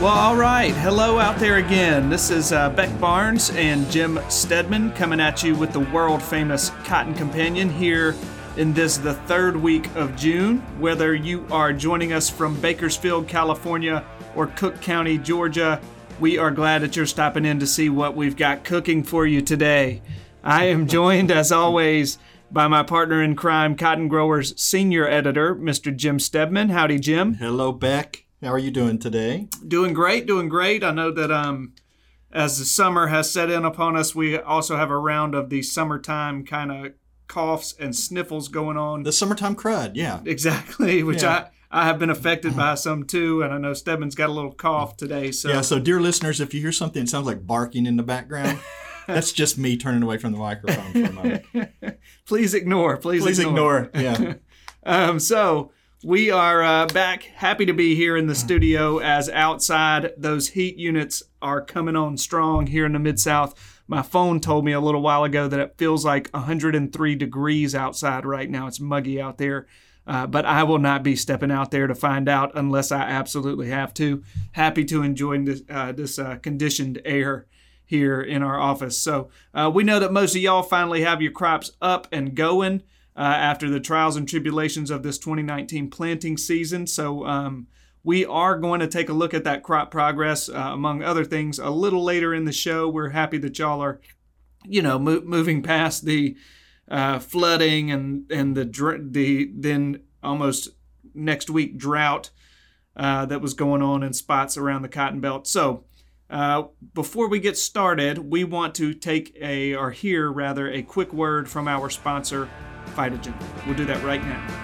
Well, all right. Hello out there again. This is Beck Barnes and Jim Stedman coming at you with the world-famous Cotton Companion here in the third week of June. Whether you are joining us from Bakersfield, California, or Cook County, Georgia, we are glad that you're stopping in to see what we've got cooking for you today. I am joined, as always, by my partner in crime, Cotton Growers senior editor, Mr. Jim Stedman. Howdy, Jim. Hello, Beck. How are you doing today? Doing great, doing great. I know that as the summer has set in upon us, we also have a round of the summertime kind of coughs and sniffles going on. The summertime crud, yeah. Exactly, which I have been affected by some too, and I know Stedman's got a little cough today. So dear listeners, if you hear something that sounds like barking in the background, that's just me turning away from the microphone for a moment. Please ignore. Please ignore. Yeah. So we are back, happy to be here in the studio as outside those heat units are coming on strong here in the Mid-South. My phone told me a little while ago that it feels like 103 degrees outside right now. It's muggy out there, but I will not be stepping out there to find out unless I absolutely have to. Happy to enjoy this conditioned air here in our office. So we know that most of y'all finally have your crops up and going after the trials and tribulations of this 2019 planting season. So we are going to take a look at that crop progress, among other things, a little later in the show. We're happy that y'all are, moving past the flooding and the then almost next week drought that was going on in spots around the Cotton Belt. So before we get started, we want to hear a quick word from our sponsor, Phytogen. We'll do that right now.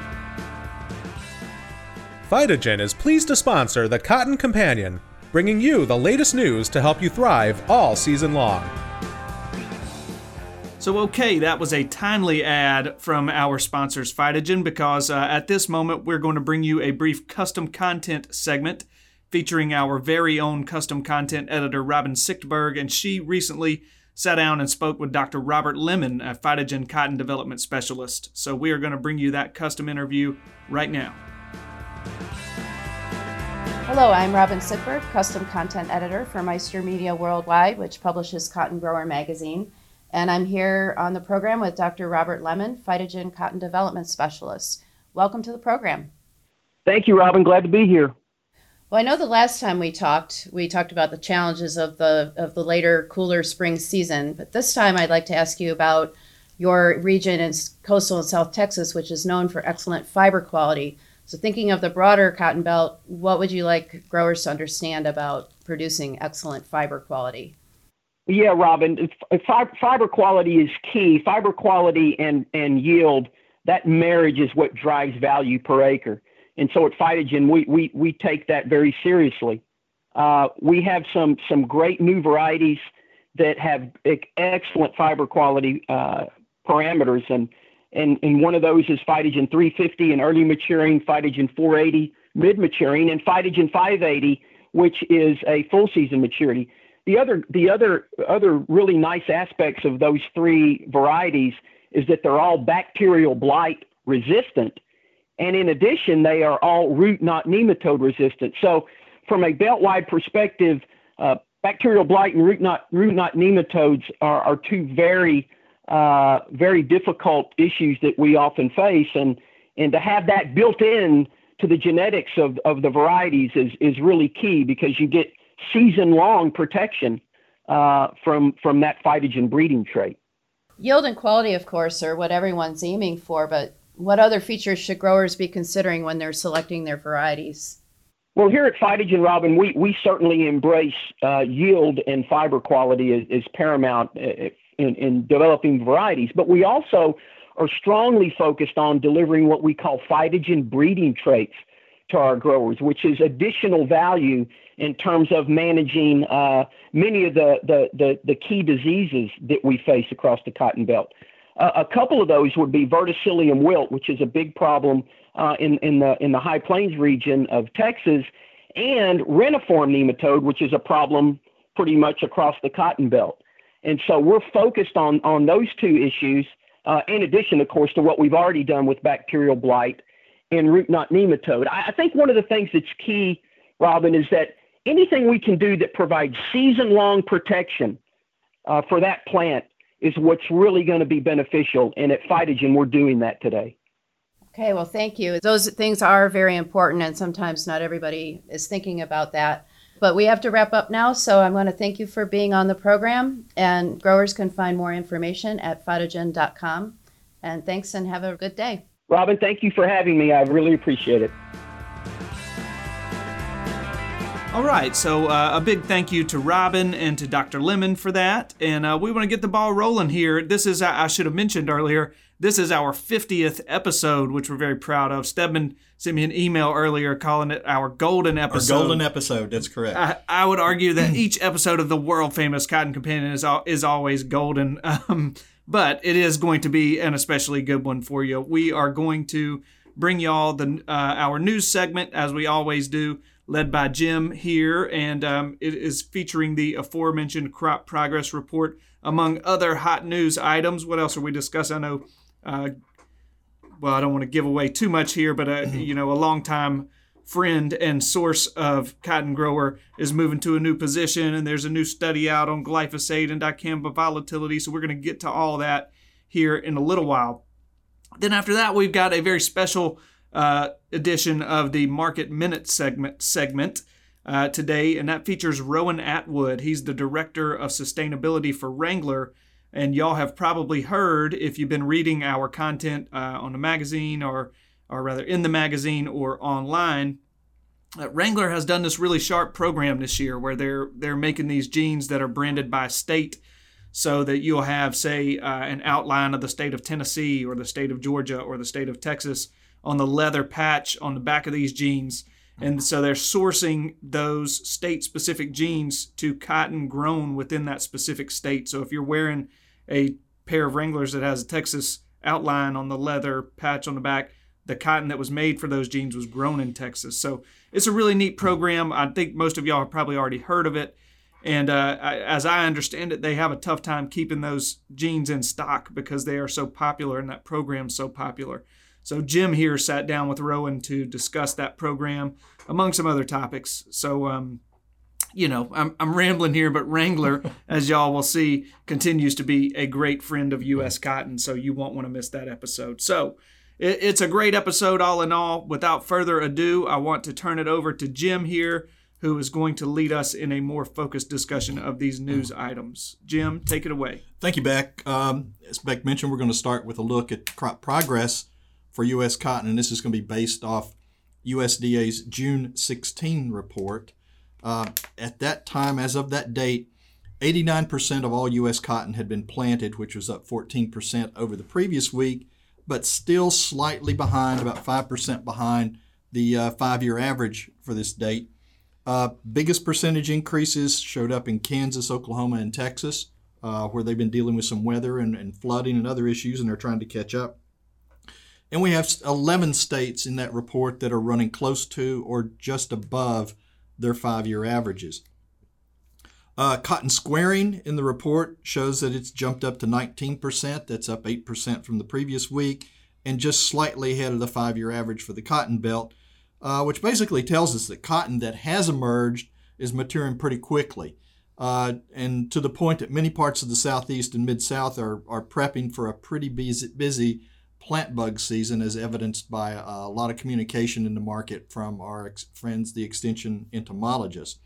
Phytogen is pleased to sponsor the Cotton Companion, bringing you the latest news to help you thrive all season long. So, that was a timely ad from our sponsors, Phytogen, because at this moment, we're going to bring you a brief custom content segment featuring our very own custom content editor, Robin Sichtberg, and she recently sat down and spoke with Dr. Robert Lemon, a Phytogen cotton development specialist. So we are going to bring you that custom interview right now. Hello, I'm Robin Sichtberg, custom content editor for Meister Media Worldwide, which publishes Cotton Grower Magazine. And I'm here on the program with Dr. Robert Lemon, Phytogen cotton development specialist. Welcome to the program. Thank you, Robin. Glad to be here. Well, I know the last time we talked about the challenges of the later, cooler spring season. But this time, I'd like to ask you about your region in coastal and South Texas, which is known for excellent fiber quality. So, thinking of the broader Cotton Belt, what would you like growers to understand about producing excellent fiber quality? Yeah, Robin, fiber quality is key. Fiber quality and yield, that marriage is what drives value per acre. And so at Phytogen, we take that very seriously. We have some great new varieties that have excellent fiber quality parameters. And one of those is Phytogen 350 in early maturing, Phytogen 480 mid maturing, and Phytogen 580, which is a full season maturity. The other really nice aspects of those three varieties is that they're all bacterial blight resistant. And in addition, they are all root knot nematode resistant. So from a belt-wide perspective, bacterial blight and root knot nematodes are two very, very difficult issues that we often face. And to have that built in to the genetics of the varieties is really key, because you get season-long protection from that Phytogen breeding trait. Yield and quality, of course, are what everyone's aiming for, but what other features should growers be considering when they're selecting their varieties? Well, here at Phytogen, Robin, we certainly embrace yield and fiber quality as paramount in developing varieties, but we also are strongly focused on delivering what we call Phytogen breeding traits to our growers, which is additional value in terms of managing many of the key diseases that we face across the Cotton Belt. A couple of those would be verticillium wilt, which is a big problem in the High Plains region of Texas, and reniform nematode, which is a problem pretty much across the Cotton Belt. And so we're focused on those two issues, in addition, of course, to what we've already done with bacterial blight and root knot nematode. I think one of the things that's key, Robin, is that anything we can do that provides season-long protection for that plant is what's really going to be beneficial. And at Phytogen, we're doing that today. Okay, well, thank you. Those things are very important, and sometimes not everybody is thinking about that. But we have to wrap up now, so I want to thank you for being on the program. And growers can find more information at phytogen.com. And thanks, and have a good day. Robin, thank you for having me. I really appreciate it. All right, so a big thank you to Robin and to Dr. Lemon for that. And we want to get the ball rolling here. This is, I should have mentioned earlier, this is our 50th episode, which we're very proud of. Stedman sent me an email earlier calling it our golden episode. Our golden episode, that's correct. I would argue that each episode of the world-famous Cotton Companion is always golden, but it is going to be an especially good one for you. We are going to bring y'all our news segment, as we always do, led by Jim here, and it is featuring the aforementioned crop progress report, among other hot news items. What else are we discussing? I know, well, I don't want to give away too much here, but a longtime friend and source of cotton grower is moving to a new position, and there's a new study out on glyphosate and dicamba volatility, so we're going to get to all that here in a little while. Then after that, we've got a very special edition of the Market Minute segment today, and that features Rowan Atwood. He's the Director of Sustainability for Wrangler, and y'all have probably heard, if you've been reading our content on the magazine, or rather in the magazine or online, Wrangler has done this really sharp program this year where they're making these jeans that are branded by state, so that you'll have, say, an outline of the state of Tennessee or the state of Georgia or the state of Texas on the leather patch on the back of these jeans. And so they're sourcing those state-specific jeans to cotton grown within that specific state. So if you're wearing a pair of Wranglers that has a Texas outline on the leather patch on the back, the cotton that was made for those jeans was grown in Texas. So it's a really neat program. I think most of y'all have probably already heard of it. And as I understand it, they have a tough time keeping those jeans in stock because they are so popular and that program's so popular. So Jim here sat down with Rowan to discuss that program, among some other topics. So, I'm rambling here, but Wrangler, as y'all will see, continues to be a great friend of U.S. Cotton, so you won't want to miss that episode. So it's a great episode all in all. Without further ado, I want to turn it over to Jim here, who is going to lead us in a more focused discussion of these news items. Jim, take it away. Thank you, Beck. As Beck mentioned, we're going to start with a look at crop progress for U.S. cotton, and this is going to be based off USDA's June 16 report. At that time, as of that date, 89% of all U.S. cotton had been planted, which was up 14% over the previous week, but still slightly behind, about 5% behind the 5-year average for this date. Biggest percentage increases showed up in Kansas, Oklahoma, and Texas, where they've been dealing with some weather and flooding and other issues, and they're trying to catch up. And we have 11 states in that report that are running close to or just above their 5-year averages. Cotton squaring in the report shows that it's jumped up to 19%. That's up 8% from the previous week, and just slightly ahead of the 5-year average for the cotton belt, which basically tells us that cotton that has emerged is maturing pretty quickly. And to the point that many parts of the Southeast and Mid-South are prepping for a pretty busy plant bug season, as evidenced by a lot of communication in the market from our friends, the extension entomologists.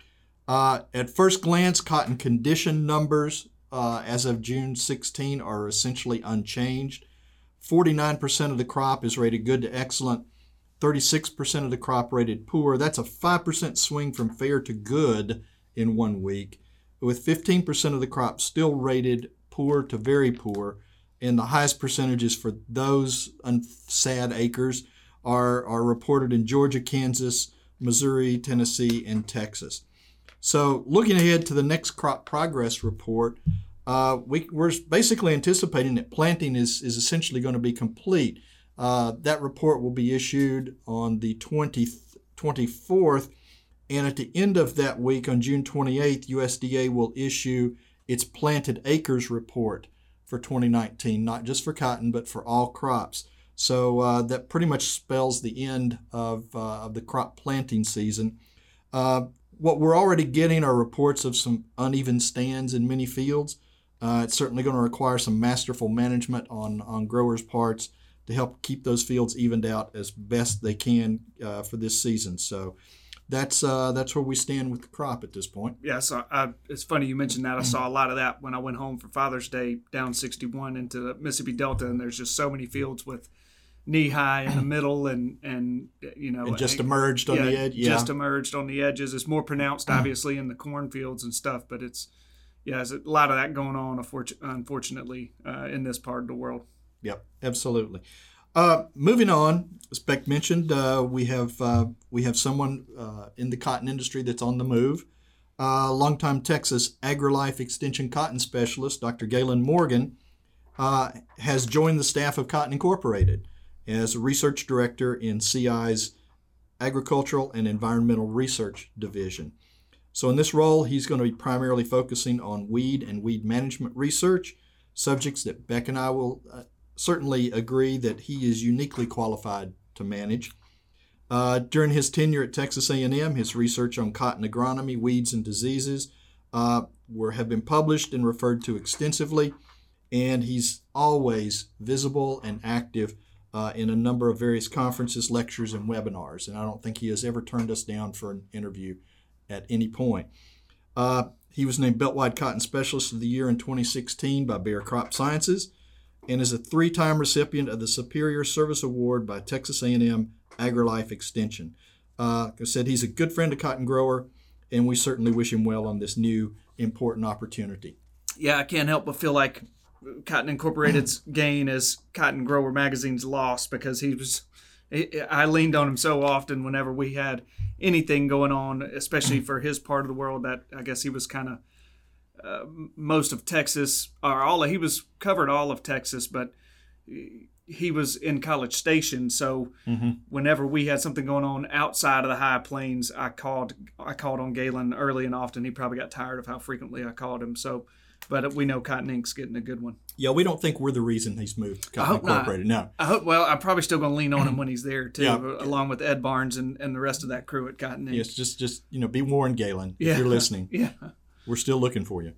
At first glance, cotton condition numbers as of June 16 are essentially unchanged. 49% of the crop is rated good to excellent, 36% of the crop rated poor. That's a 5% swing from fair to good in 1 week, with 15% of the crop still rated poor to very poor. And the highest percentages for those sad acres are reported in Georgia, Kansas, Missouri, Tennessee, and Texas. So looking ahead to the next crop progress report, we're basically anticipating that planting is essentially going to be complete. That report will be issued on the 24th, and at the end of that week, on June 28th, USDA will issue its planted acres report for 2019, not just for cotton, but for all crops. So that pretty much spells the end of the crop planting season. What we're already getting are reports of some uneven stands in many fields. It's certainly going to require some masterful management on growers' parts to help keep those fields evened out as best they can for this season. So that's where we stand with the crop at this point. Yeah, so it's funny you mentioned that. I saw a lot of that when I went home for Father's Day down 61 into the Mississippi Delta, and there's just so many fields with knee high in the middle and you know, It just emerged on the edge. Yeah, just emerged on the edges. It's more pronounced, obviously, in the cornfields and stuff, but there's a lot of that going on, unfortunately, in this part of the world. Yep, absolutely. Moving on, as Beck mentioned, we have someone in the cotton industry that's on the move. Longtime Texas AgriLife Extension cotton specialist, Dr. Galen Morgan, has joined the staff of Cotton Incorporated as a research director in CI's Agricultural and Environmental Research Division. So in this role, he's going to be primarily focusing on weed and weed management research, subjects that Beck and I will certainly agree that he is uniquely qualified to manage. During his tenure at Texas A&M, his research on cotton agronomy, weeds, and diseases have been published and referred to extensively, and he's always visible and active in a number of various conferences, lectures, and webinars, and I don't think he has ever turned us down for an interview at any point. He was named Beltwide Cotton Specialist of the Year in 2016 by Bayer Crop Sciences and is a 3-time recipient of the Superior Service Award by Texas A&M AgriLife Extension. Like I said, he's a good friend to cotton grower, and we certainly wish him well on this new important opportunity. Yeah, I can't help but feel like Cotton Incorporated's gain is Cotton Grower Magazine's loss, because I leaned on him so often whenever we had anything going on, especially for his part of the world. That I guess he was kind of most of Texas, he was covered all of Texas, but he was in College Station. So whenever we had something going on outside of the High Plains, I called on Galen early and often. He probably got tired of how frequently I called him. So. But we know Cotton Inc.'s getting a good one. Yeah, we don't think we're the reason he's moved to Cotton Incorporated. No. I hope. Well, I'm probably still going to lean on him when he's there too, along with Ed Barnes and the rest of that crew at Cotton Inc. Yes, just be warned, Galen, if you're listening. Yeah, we're still looking for you.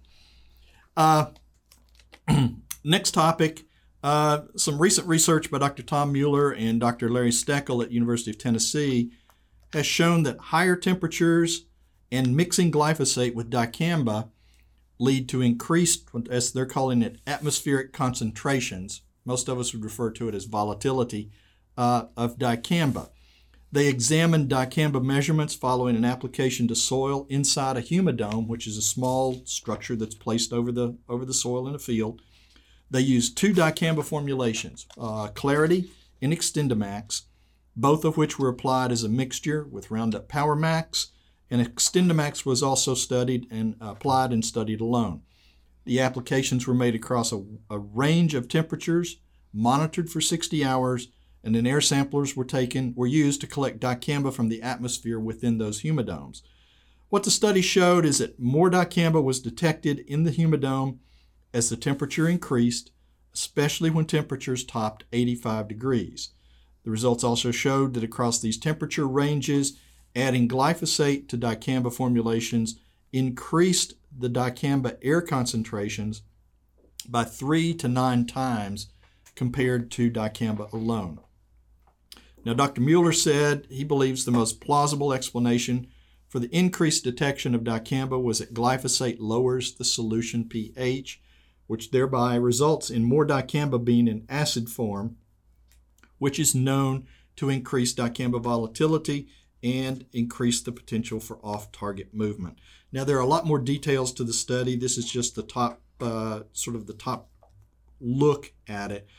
Next topic: some recent research by Dr. Tom Mueller and Dr. Larry Steckel at University of Tennessee has shown that higher temperatures and mixing glyphosate with dicamba lead to increased, as they're calling it, atmospheric concentrations. Most of us would refer to it as volatility of dicamba. They examined dicamba measurements following an application to soil inside a humidome, which is a small structure that's placed over the soil in a field. They used 2 dicamba formulations, Clarity and Extendamax, both of which were applied as a mixture with Roundup Power Max, and Extendamax was also studied and applied and studied alone. The applications were made across a range of temperatures, monitored for 60 hours, and then air samplers were used to collect dicamba from the atmosphere within those humidomes. What the study showed is that more dicamba was detected in the humidome as the temperature increased, especially when temperatures topped 85 degrees. The results also showed that across these temperature ranges, adding glyphosate to dicamba formulations increased the dicamba air concentrations by 3 to 9 times compared to dicamba alone. Now, Dr. Mueller said he believes the most plausible explanation for the increased detection of dicamba was that glyphosate lowers the solution pH, which thereby results in more dicamba being in acid form, which is known to increase dicamba volatility and increase the potential for off-target movement. Now, there are a lot more details to the study. This is just the top, the top look at it.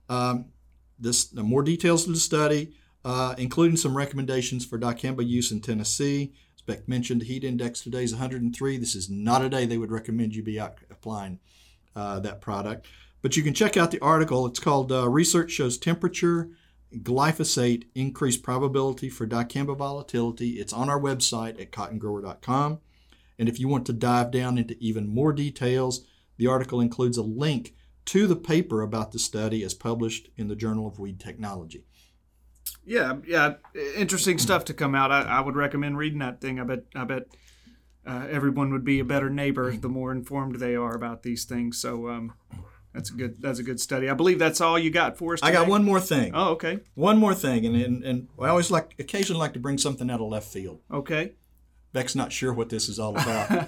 More details to the study, including some recommendations for dicamba use in Tennessee. As Beck mentioned, the heat index today is 103. This is not a day they would recommend you be out applying that product. But you can check out the article. It's called Research Shows Temperature Glyphosate Increased Probability for Dicamba Volatility. It's on our website at cottongrower.com. And if you want to dive down into even more details, the article includes a link to the paper about the study as published in the Journal of Weed Technology. Yeah. Interesting stuff to come out. I would recommend reading that thing. I bet everyone would be a better neighbor the more informed they are about these things. So that's a good study. I believe that's all you got for us today. I got one more thing. Oh, okay. One more thing, and I always occasionally like to bring something out of left field. Okay. Beck's not sure what this is all about.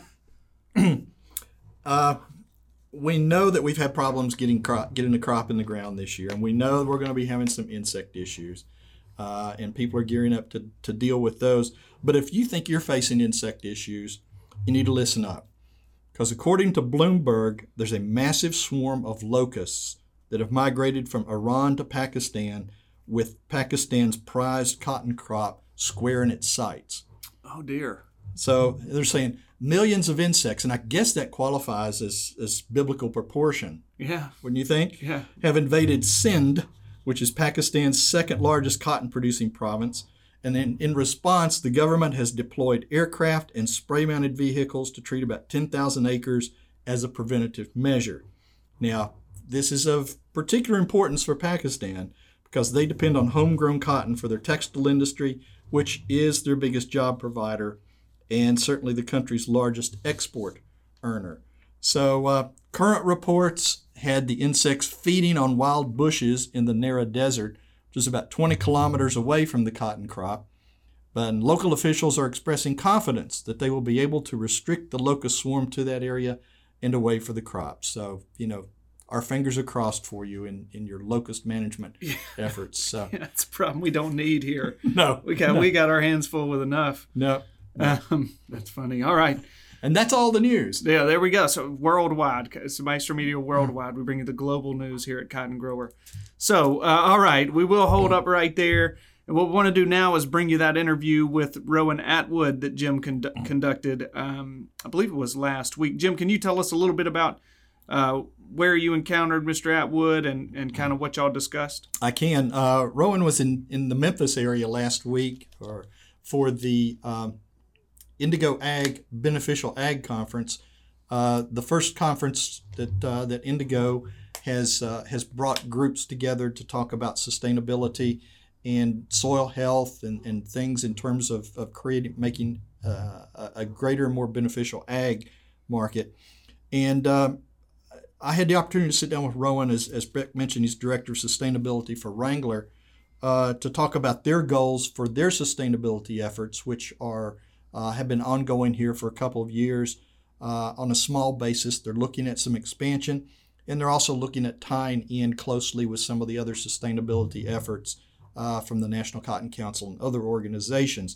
We know that we've had problems getting the crop in the ground this year, and we know we're going to be having some insect issues, and people are gearing up to deal with those. But if you think you're facing insect issues, you need to listen up, because according to Bloomberg, there's a massive swarm of locusts that have migrated from Iran to Pakistan, with Pakistan's prized cotton crop square in its sights. Oh dear. So they're saying millions of insects, and I guess that qualifies as biblical proportion. Yeah. Wouldn't you think? Yeah. Have invaded Sindh, which is Pakistan's second largest cotton producing province. And then in response, the government has deployed aircraft and spray-mounted vehicles to treat about 10,000 acres as a preventative measure. Now, this is of particular importance for Pakistan because they depend on homegrown cotton for their textile industry, which is their biggest job provider and certainly the country's largest export earner. So current reports had the insects feeding on wild bushes in the Nara Desert, which is about 20 kilometers away from the cotton crop. But local officials are expressing confidence that they will be able to restrict the locust swarm to that area and away for the crops. So, our fingers are crossed for you in your locust management efforts. So. Yeah, that's a problem we don't need here. No. We got our hands full with enough. No. That's funny. All right. And that's all the news. Yeah, there we go. So worldwide, it's Maestro Media Worldwide. We bring you the global news here at Cotton Grower. So, all right, we will hold up right there. And what we want to do now is bring you that interview with Rowan Atwood that Jim conducted, I believe it was last week. Jim, can you tell us a little bit about where you encountered Mr. Atwood and kind of what y'all discussed? I can. Rowan was in the Memphis area last week for the Indigo Ag Beneficial Ag Conference, the first conference that Indigo has brought groups together to talk about sustainability and soil health and things in terms of making a greater, more beneficial ag market. And I had the opportunity to sit down with Rowan, as Beck mentioned, he's Director of Sustainability for Wrangler, to talk about their goals for their sustainability efforts, which have been ongoing here for a couple of years on a small basis. They're looking at some expansion, and they're also looking at tying in closely with some of the other sustainability efforts from the National Cotton Council and other organizations.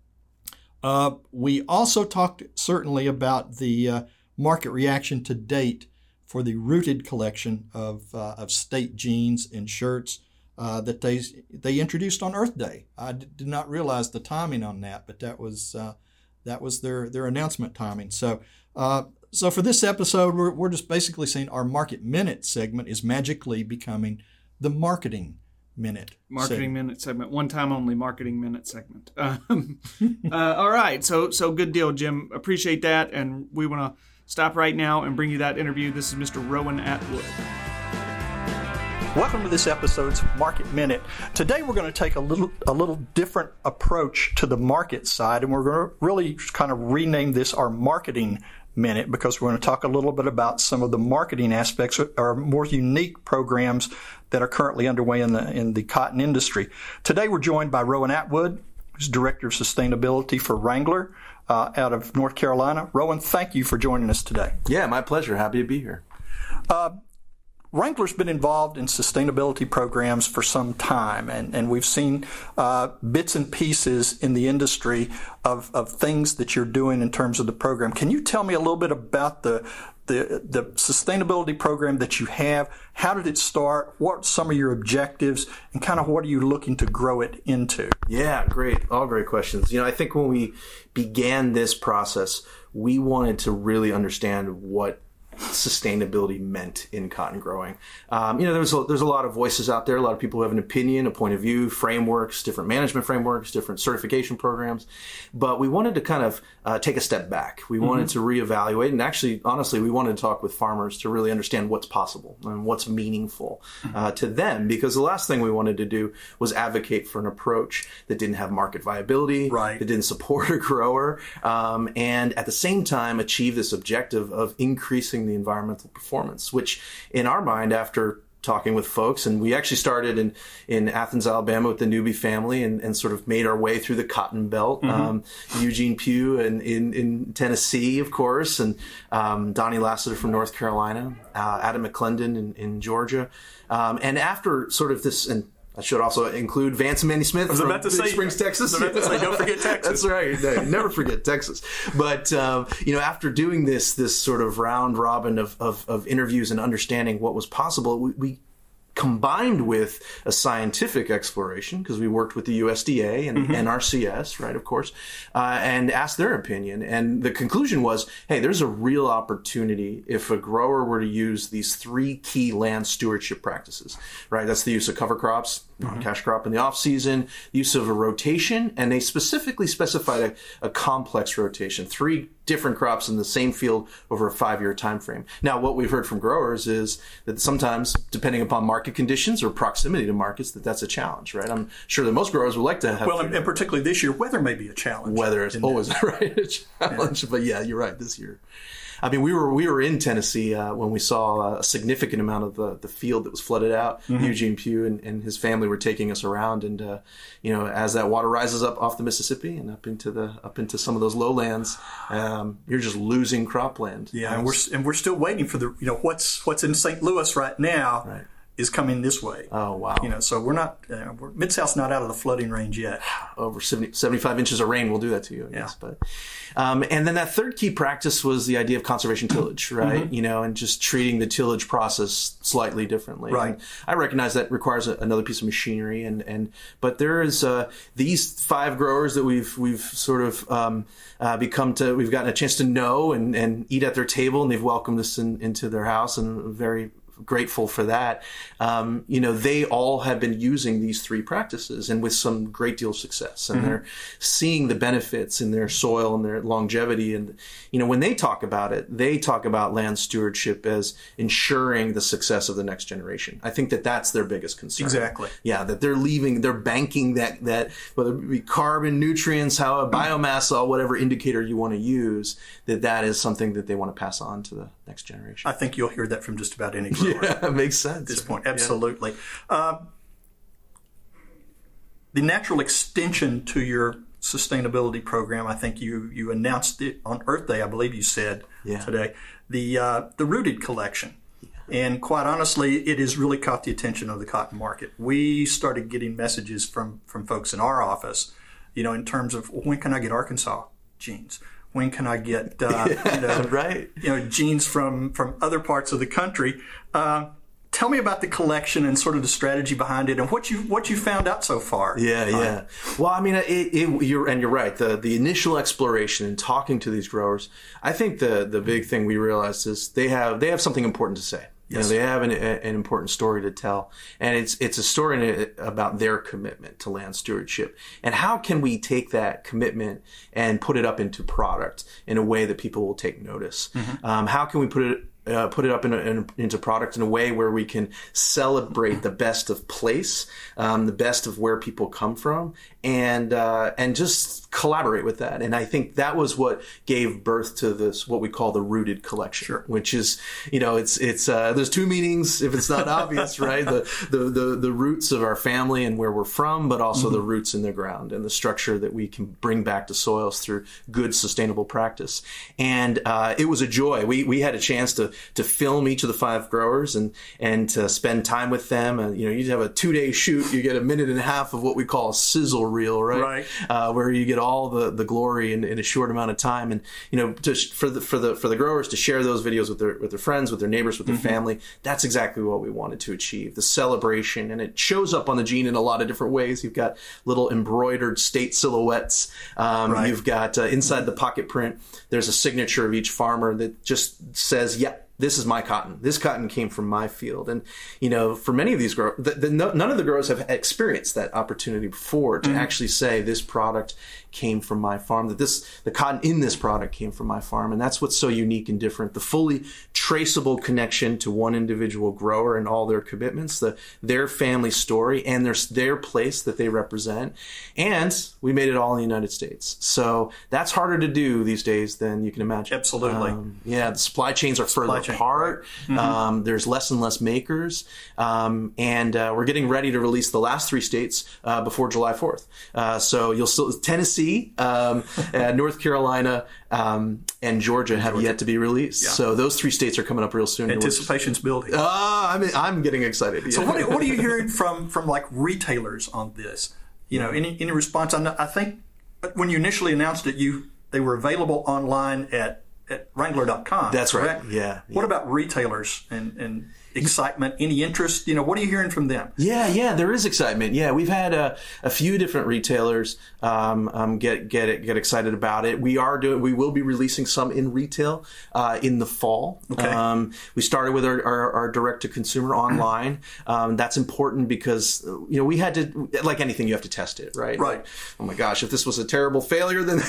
We also talked certainly about the market reaction to date for the Rooted collection of state jeans and shirts that they introduced on Earth Day. I did not realize the timing on that, but that was their announcement timing. So for this episode, we're just basically saying our Market Minute segment is magically becoming the Marketing Minute. Minute segment, one time only Marketing Minute segment. All right, so good deal, Jim. Appreciate that, and we want to stop right now and bring you that interview. This is Mr. Rowan Atwood. Welcome to this episode's Market Minute. Today we're going to take a little different approach to the market side, and we're going to really kind of rename this our Marketing Minute because we're going to talk a little bit about some of the marketing aspects or more unique programs that are currently underway in the cotton industry. Today we're joined by Rowan Atwood, who's Director of Sustainability for Wrangler out of North Carolina. Rowan, thank you for joining us today. Yeah, my pleasure. Happy to be here. Wrangler's been involved in sustainability programs for some time, and we've seen bits and pieces in the industry of things that you're doing in terms of the program. Can you tell me a little bit about the sustainability program that you have? How did it start? What are some of your objectives? And kind of what are you looking to grow it into? Yeah, great. All great questions. I think when we began this process, we wanted to really understand what sustainability meant in cotton growing. There's a lot of voices out there, a lot of people who have an opinion, a point of view, frameworks, different management frameworks, different certification programs. But we wanted to kind of take a step back. We wanted to reevaluate, and actually, honestly, we wanted to talk with farmers to really understand what's possible and what's meaningful to them, because the last thing we wanted to do was advocate for an approach that didn't have market viability, that didn't support a grower, and at the same time achieve this objective of increasing the environmental performance, which in our mind, after talking with folks, and we actually started in Athens, Alabama with the Newby family and sort of made our way through the Cotton Belt, Eugene Pugh in Tennessee, of course, and Donnie Lassiter from North Carolina, Adam McClendon in Georgia. And after sort of this, and I should also include Vance and Manny Smith from Big Springs, Texas. Don't forget Texas. That's right. No, never forget Texas. But, after doing this sort of round robin of interviews and understanding what was possible, we combined with a scientific exploration, because we worked with the USDA and NRCS, right, of course, and asked their opinion. And the conclusion was, hey, there's a real opportunity if a grower were to use these 3 key land stewardship practices, right? That's the use of cover crops, non-cash crop in the off-season, use of a rotation, and they specifically specified a complex rotation, 3 different crops in the same field over a 5-year time frame. Now, what we've heard from growers is that sometimes, depending upon market conditions or proximity to markets, that's a challenge, right? I'm sure that most growers would like to have... Well, and particularly this year, weather may be a challenge. Weather is always a challenge, but yeah, you're right, this year. I mean, we were in Tennessee when we saw a significant amount of the field that was flooded out. Eugene Pugh and his family were taking us around, and as that water rises up off the Mississippi and up into some of those lowlands, you're just losing cropland. Yeah, and we're still waiting for the what's in St. Louis right now. Right. Is coming this way. Oh, wow. So we're not, Mid-South's not out of the flooding range yet. Over 75 inches of rain will do that to you, I guess. But, and then that third key practice was the idea of conservation tillage, right? And just treating the tillage process slightly differently. Right. And I recognize that requires another piece of machinery, but there is these 5 growers that we've sort of we've gotten a chance to know and eat at their table, and they've welcomed us into their house, and very grateful for that. They all have been using these 3 practices, and with some great deal of success, and they're seeing the benefits in their soil and their longevity. And, when they talk about it, they talk about land stewardship as ensuring the success of the next generation. I think that's their biggest concern. Exactly. Yeah. That they're banking that whether it be carbon, nutrients, biomass, whatever indicator you want to use, that is something that they want to pass on to the next generation. I think you'll hear that from just about any grower. Yeah, it makes sense. At this point, absolutely. Yeah. The natural extension to your sustainability program, I think you announced it on Earth Day, I believe you said today, the Rooted collection. Yeah. And quite honestly, it has really caught the attention of the cotton market. We started getting messages from folks in our office, in terms of, when can I get Arkansas jeans? When can I get jeans from other parts of the country? Tell me about the collection and sort of the strategy behind it, and what you found out so far. Yeah. Well, I mean, you're right. The initial exploration and talking to these growers, I think the big thing we realized is they have something important to say. Yes. They have an important story to tell, and it's a story about their commitment to land stewardship. And how can we take that commitment and put it up into product in a way that people will take notice? How can we put it up into product in a way where we can celebrate the best of place, the best of where people come from, and just collaborate with that. And I think that was what gave birth to this, what we call the Rooted collection, which is, it's there's 2 meanings if it's not obvious, right? The roots of our family and where we're from, but also the roots in the ground and the structure that we can bring back to soils through good, sustainable practice. And it was a joy. We had a chance to film each of the 5 growers and to spend time with them. And, you have a 2-day shoot, you get a minute and a half of what we call a sizzle reel, right? Where you get all the glory in a short amount of time. And, for the growers to share those videos with their friends, with their neighbors, with their family, that's exactly what we wanted to achieve, the celebration. And it shows up on the jean in a lot of different ways. You've got little embroidered state silhouettes. You've got inside the pocket print, there's a signature of each farmer that just says, this is my cotton. This cotton came from my field. And, for many of these growers, none of the growers have experienced that opportunity before to actually say this product came from my farm, that the cotton in this product came from my farm. And that's what's so unique and different. The fully traceable connection to one individual grower and all their commitments, their family story and their place that they represent. And we made it all in the United States. So that's harder to do these days than you can imagine. Absolutely. The supply chains are further apart. Right. There's less and less makers. And we're getting ready to release the last 3 states before July 4th. So you'll still, Tennessee, North Carolina, and Georgia have yet to be released. Yeah. So those 3 states are coming up real soon. Anticipation's building. I'm getting excited. Yeah. So what are you hearing from like retailers on this? Any response? I think when you initially announced it, they were available online at Wrangler.com. That's correct? Right. Yeah. What about retailers and excitement? Any interest? What are you hearing from them? Yeah, there is excitement. Yeah, we've had a few different retailers get excited about it. We will be releasing some in retail in the fall. Okay. We started with our direct to consumer online. That's important because we had to, like anything, you have to test it, right? Right. Like, oh my gosh, if this was a terrible failure, then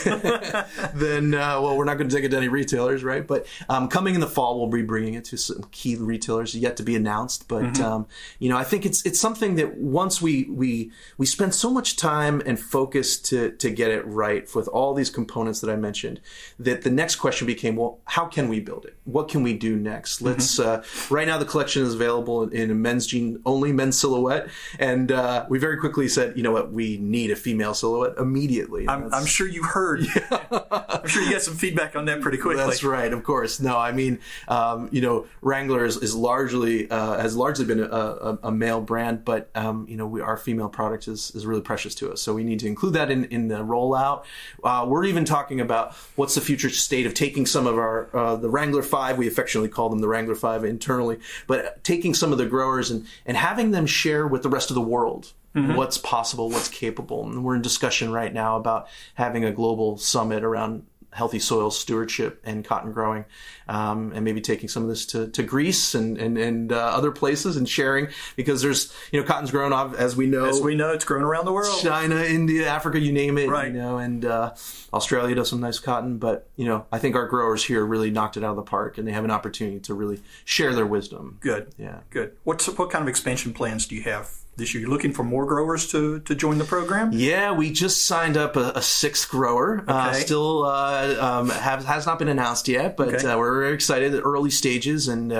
we're not going to take it to any retailers, right? But coming in the fall, we'll be bringing it to some key retailers yet to be announced. But I think it's something that once we spend so much time and focus to get it right with all these components that I mentioned, that the next question became, well, how can we build it? What can we do next? Let's right now the collection is available in a men's jean only, men's silhouette, and we very quickly said, you know what, we need a female silhouette immediately. I'm sure you heard. I'm sure you got some feedback on that pretty quickly. That's right, of course. No, I mean, Wrangler has largely been a male brand, but our female product is really precious to us. So we need to include that in the rollout. We're even talking about what's the future state of taking some of our the Wrangler 5. We affectionately call them the Wrangler 5 internally, but taking some of the growers and having them share with the rest of the world. What's possible, what's capable. And we're in discussion right now about having a global summit around healthy soil stewardship and cotton growing, and maybe taking some of this to Greece and other places and sharing, because there's, cotton's grown off, as we know. As we know, it's grown around the world. China, India, Africa, you name it, right. And Australia does some nice cotton. But, I think our growers here really knocked it out of the park, and they have an opportunity to really share their wisdom. Good. Yeah. Good. What kind of expansion plans do you have this year? You're looking for more growers to join the program? Yeah, we just signed up a 6th grower. Okay. Still has not been announced yet, but we're very excited at early stages, and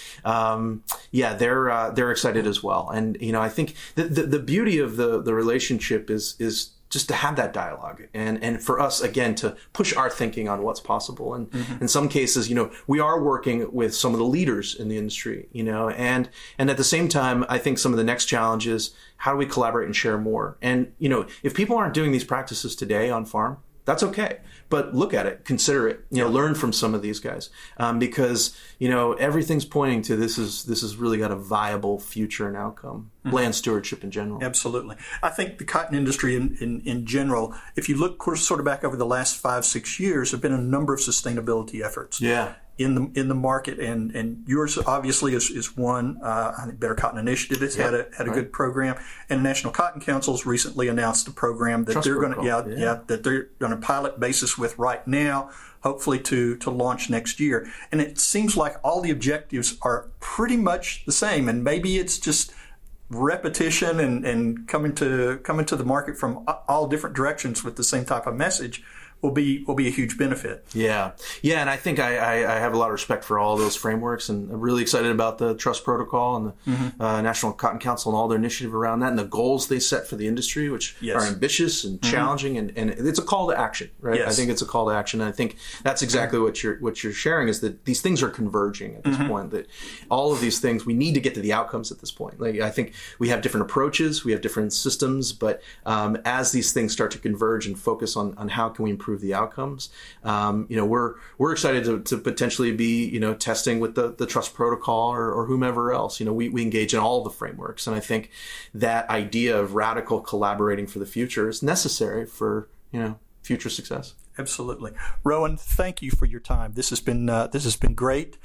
they're excited as well. And I think the beauty of the relationship is just to have that dialogue and for us, again, to push our thinking on what's possible. And in some cases, we are working with some of the leaders in the industry, and at the same time, I think some of the next challenge is how do we collaborate and share more? And, if people aren't doing these practices today on farm, that's okay. But look at it, consider it, learn from some of these guys, because, everything's pointing to this is really got a viable future and outcome, land stewardship in general. Absolutely. I think the cotton industry in general, if you look sort of back over the last 5-6 years, there have been a number of sustainability efforts. Yeah. In the market, and yours obviously is one. I think Better Cotton Initiative has had a good program, and National Cotton Council's recently announced a program that they're going to pilot basis with right now, hopefully to launch next year. And it seems like all the objectives are pretty much the same, and maybe it's just repetition and coming to the market from all different directions with the same type of message. Will be a huge benefit. Yeah, and I think I have a lot of respect for all those frameworks, and I'm really excited about the Trust Protocol and the National Cotton Council and all their initiative around that, and the goals they set for the industry, which are ambitious and challenging, and it's a call to action, right? Yes. I think it's a call to action, and I think that's exactly what you're sharing, is that these things are converging at this point. That all of these things, we need to get to the outcomes at this point. Like, I think we have different approaches, we have different systems, but as these things start to converge and focus on how can we improve the outcomes, we're excited to potentially be testing with the Trust Protocol or whomever else. We engage in all the frameworks, and I think that idea of radical collaborating for the future is necessary for future success. Absolutely. Rowan, thank you for your time. This has been great.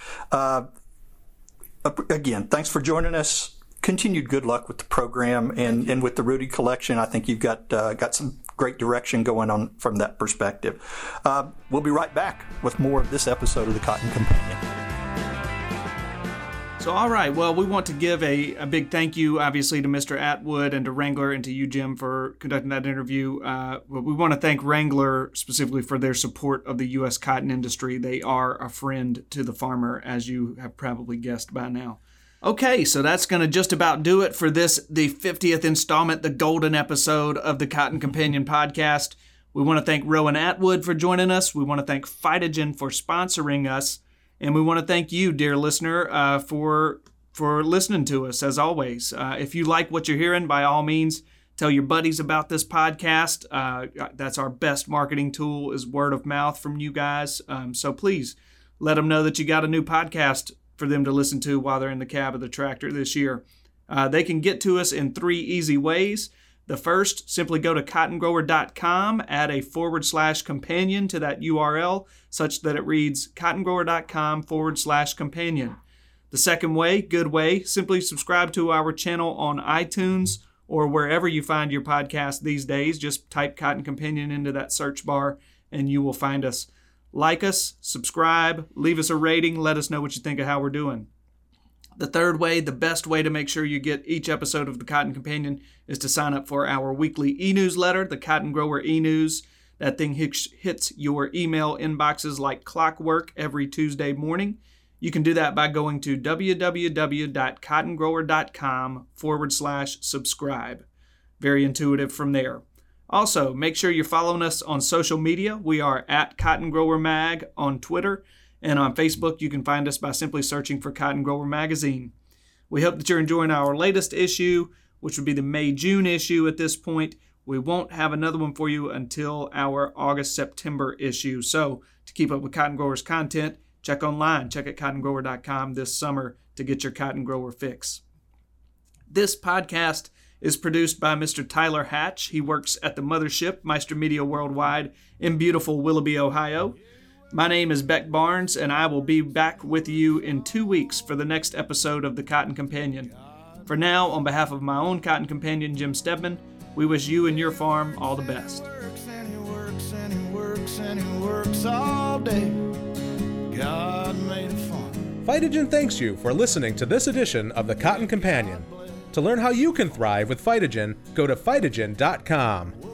Again, thanks for joining us. Continued good luck with the program and with the Rudy collection. I think you've got some great direction going on from that perspective. We'll be right back with more of this episode of the Cotton Companion. So, all right. Well, we want to give a big thank you, obviously, to Mr. Atwood and to Wrangler and to you, Jim, for conducting that interview. We want to thank Wrangler specifically for their support of the U.S. cotton industry. They are a friend to the farmer, as you have probably guessed by now. Okay, so that's going to just about do it for this, the 50th installment, the golden episode of the Cotton Companion podcast. We want to thank Rowan Atwood for joining us. We want to thank Phytogen for sponsoring us. And we want to thank you, dear listener, for listening to us, as always. If you like what you're hearing, by all means, tell your buddies about this podcast. That's our best marketing tool, is word of mouth from you guys. So please let them know that you got a new podcast for them to listen to while they're in the cab of the tractor this year. They can get to us in 3 easy ways. The first, simply go to cottongrower.com, add a /companion to that URL such that it reads cottongrower.com/companion. The second way, good way, simply subscribe to our channel on iTunes or wherever you find your podcast these days. Just type Cotton Companion into that search bar and you will find us. Like us, subscribe, leave us a rating, let us know what you think of how we're doing. The third way, the best way to make sure you get each episode of the Cotton Companion, is to sign up for our weekly e-newsletter, the Cotton Grower e-news. That thing hits your email inboxes like clockwork every Tuesday morning. You can do that by going to www.cottongrower.com/subscribe. Very intuitive from there. Also, make sure you're following us on social media. We are at Cotton Grower Mag on Twitter. And on Facebook, you can find us by simply searching for Cotton Grower Magazine. We hope that you're enjoying our latest issue, which would be the May-June issue at this point. We won't have another one for you until our August-September issue. So to keep up with Cotton Grower's content, check online. Check at cottongrower.com this summer to get your Cotton Grower fix. This podcast is produced by Mr. Tyler Hatch. He works at the mothership, Meister Media Worldwide, in beautiful Willoughby, Ohio. My name is Beck Barnes, and I will be back with you in 2 weeks for the next episode of the Cotton Companion. For now, on behalf of my own Cotton Companion, Jim Stedman, we wish you and your farm all the best. All day. God made it fun. Phytogen thanks you for listening to this edition of the Cotton Companion. To learn how you can thrive with Phytogen, go to phytogen.com.